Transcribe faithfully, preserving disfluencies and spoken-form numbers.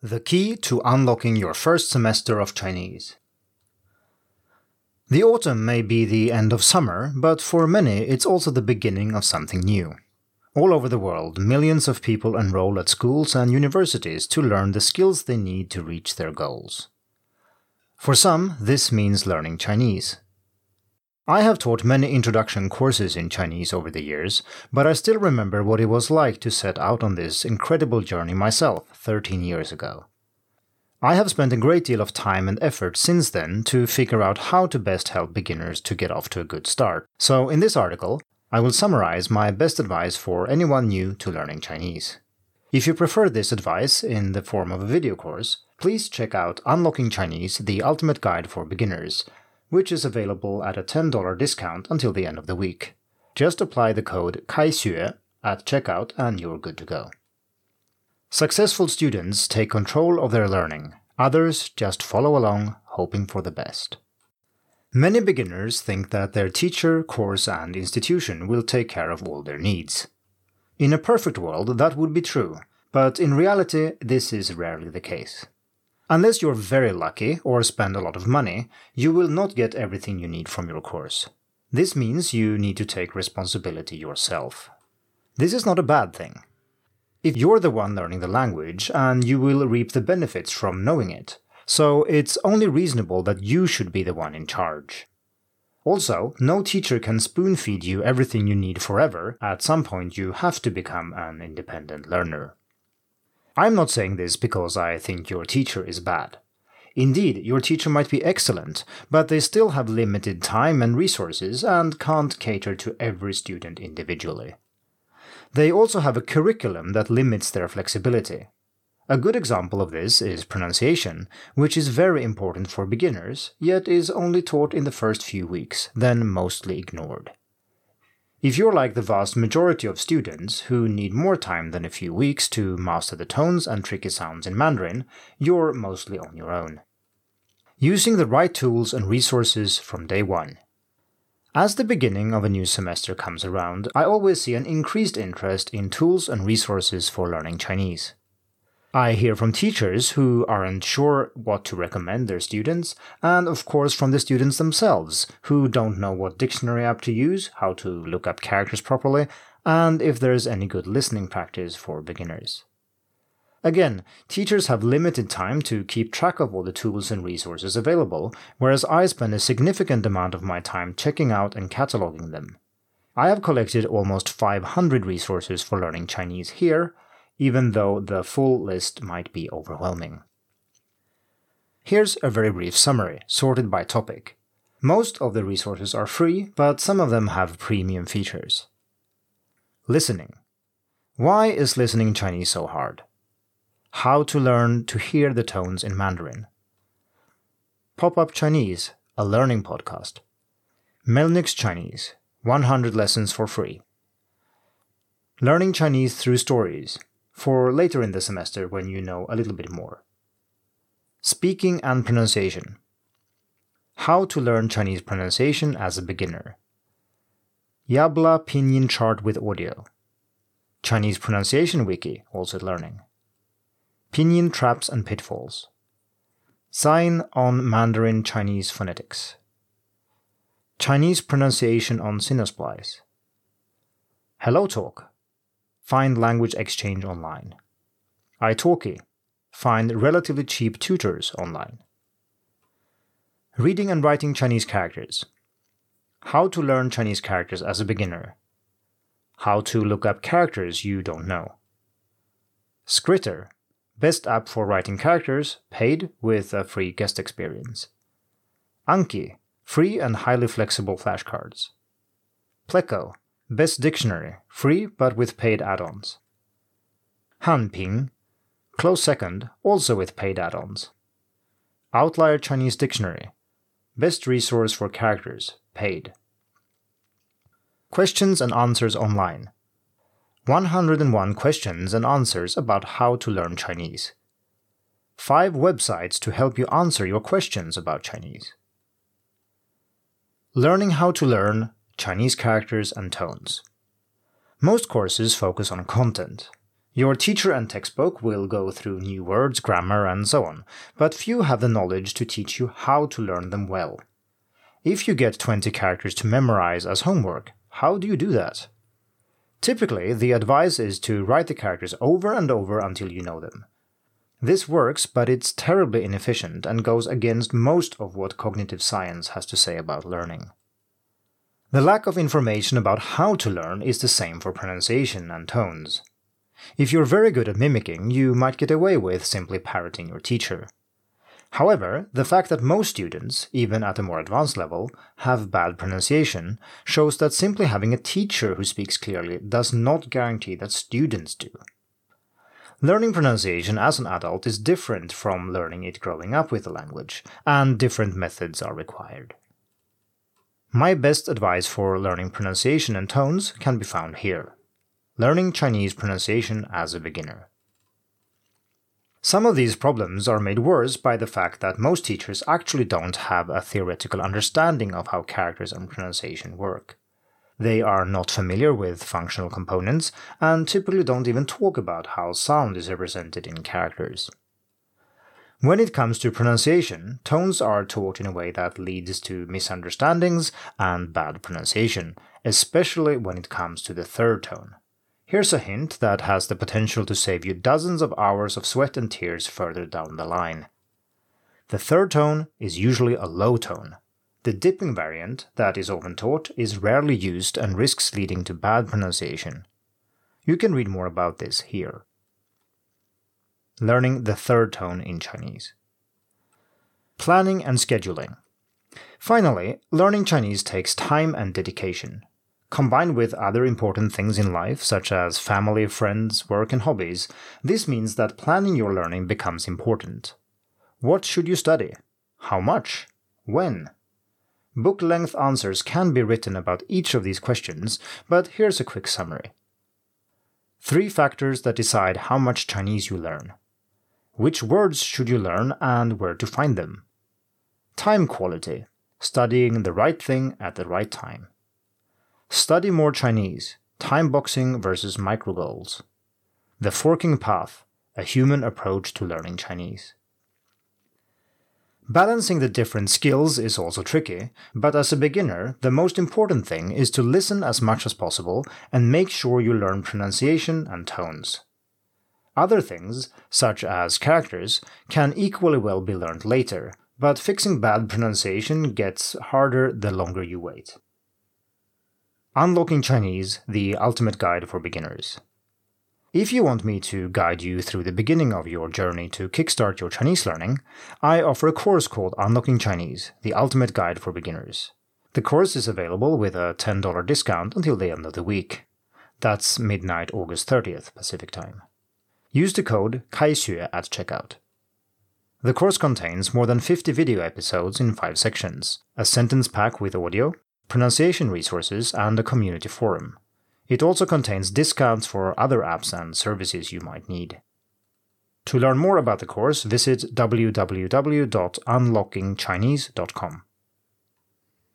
The key to unlocking your first semester of Chinese. The autumn may be the end of summer, but for many it's also the beginning of something new. All over the world, millions of people enroll at schools and universities to learn the skills they need to reach their goals. For some, this means learning Chinese. I have taught many introduction courses in Chinese over the years, but I still remember what it was like to set out on this incredible journey myself thirteen years ago. I have spent a great deal of time and effort since then to figure out how to best help beginners to get off to a good start, so in this article, I will summarize my best advice for anyone new to learning Chinese. If you prefer this advice in the form of a video course, please check out Unlocking Chinese, the Ultimate Guide for Beginners, which is available at a ten dollars discount until the end of the week. Just apply the code KAIXUE at checkout and you're good to go. Successful students take control of their learning. Others just follow along, hoping for the best. Many beginners think that their teacher, course, and institution will take care of all their needs. In a perfect world, that would be true, but in reality, this is rarely the case. Unless you're very lucky or spend a lot of money, you will not get everything you need from your course. This means you need to take responsibility yourself. This is not a bad thing. If you're the one learning the language, and you will reap the benefits from knowing it, so it's only reasonable that you should be the one in charge. Also, no teacher can spoon-feed you everything you need forever. At some point you have to become an independent learner. I'm not saying this because I think your teacher is bad. Indeed, your teacher might be excellent, but they still have limited time and resources and can't cater to every student individually. They also have a curriculum that limits their flexibility. A good example of this is pronunciation, which is very important for beginners, yet is only taught in the first few weeks, then mostly ignored. If you're like the vast majority of students who need more time than a few weeks to master the tones and tricky sounds in Mandarin, you're mostly on your own. Using the right tools and resources from day one. As the beginning of a new semester comes around, I always see an increased interest in tools and resources for learning Chinese. I hear from teachers who aren't sure what to recommend their students, and of course from the students themselves, who don't know what dictionary app to use, how to look up characters properly, and if there's any good listening practice for beginners. Again, teachers have limited time to keep track of all the tools and resources available, whereas I spend a significant amount of my time checking out and cataloging them. I have collected almost five hundred resources for learning Chinese here, even though the full list might be overwhelming. Here's a very brief summary, sorted by topic. Most of the resources are free, but some of them have premium features. Listening. Why is listening Chinese so hard? How to learn to hear the tones in Mandarin. Pop-Up Chinese, a learning podcast. Melnyk's Chinese, one hundred lessons for free. Learning Chinese through stories, for later in the semester when you know a little bit more. Speaking and pronunciation. How to learn Chinese pronunciation as a beginner. Yabla Pinyin chart with audio. Chinese pronunciation wiki, also learning. Pinyin traps and pitfalls. Sign on Mandarin Chinese phonetics. Chinese pronunciation on Sinosplice. Hello Talk. Find language exchange online. italki. Find relatively cheap tutors online. Reading and writing Chinese characters. How to learn Chinese characters as a beginner. How to look up characters you don't know. Skritter. Best app for writing characters, paid with a free guest experience. Anki. Free and highly flexible flashcards. Pleco. Best dictionary, free but with paid add-ons. Hanping, close second, also with paid add-ons. Outlier Chinese Dictionary, best resource for characters, paid. Questions and answers online. one hundred one questions and answers about how to learn Chinese. Five websites to help you answer your questions about Chinese. Learning how to learn Chinese characters and tones. Most courses focus on content. Your teacher and textbook will go through new words, grammar, and so on, but few have the knowledge to teach you how to learn them well. If you get twenty characters to memorize as homework, how do you do that? Typically, the advice is to write the characters over and over until you know them. This works, but it's terribly inefficient and goes against most of what cognitive science has to say about learning. The lack of information about how to learn is the same for pronunciation and tones. If you're very good at mimicking, you might get away with simply parroting your teacher. However, the fact that most students, even at a more advanced level, have bad pronunciation shows that simply having a teacher who speaks clearly does not guarantee that students do. Learning pronunciation as an adult is different from learning it growing up with the language, and different methods are required. My best advice for learning pronunciation and tones can be found here. Learning Chinese pronunciation as a beginner. Some of these problems are made worse by the fact that most teachers actually don't have a theoretical understanding of how characters and pronunciation work. They are not familiar with functional components and typically don't even talk about how sound is represented in characters. When it comes to pronunciation, tones are taught in a way that leads to misunderstandings and bad pronunciation, especially when it comes to the third tone. Here's a hint that has the potential to save you dozens of hours of sweat and tears further down the line. The third tone is usually a low tone. The dipping variant that is often taught is rarely used and risks leading to bad pronunciation. You can read more about this here. Learning the third tone in Chinese. Planning and scheduling. Finally, learning Chinese takes time and dedication. Combined with other important things in life, such as family, friends, work, and hobbies, this means that planning your learning becomes important. What should you study? How much? When? Book-length answers can be written about each of these questions, but here's a quick summary. Three factors that decide how much Chinese you learn. Which words should you learn and where to find them? Time quality, studying the right thing at the right time. Study more Chinese, time boxing versus micro goals. The forking path, a human approach to learning Chinese. Balancing the different skills is also tricky, but as a beginner, the most important thing is to listen as much as possible and make sure you learn pronunciation and tones. Other things, such as characters, can equally well be learned later, but fixing bad pronunciation gets harder the longer you wait. Unlocking Chinese, the ultimate guide for beginners. If you want me to guide you through the beginning of your journey to kickstart your Chinese learning, I offer a course called Unlocking Chinese, the ultimate guide for beginners. The course is available with a ten dollars discount until the end of the week. That's midnight August thirtieth Pacific Time. Use the code KAIXUE at checkout. The course contains more than fifty video episodes in five sections, a sentence pack with audio, pronunciation resources, and a community forum. It also contains discounts for other apps and services you might need. To learn more about the course, visit w w w dot unlocking chinese dot com.